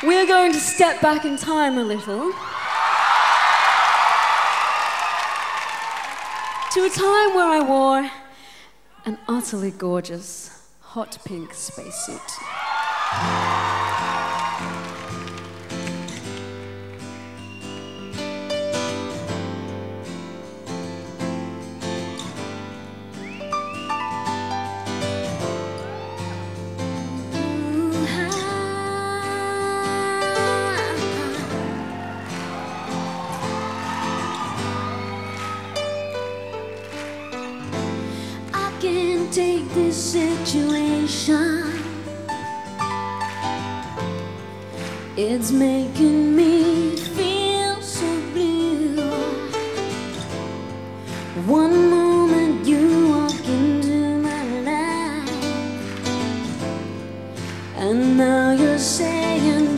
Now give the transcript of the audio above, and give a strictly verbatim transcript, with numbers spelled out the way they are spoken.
We're going to step back in time a little to a time where I wore an utterly gorgeous hot pink spacesuit. Take this situation, it's making me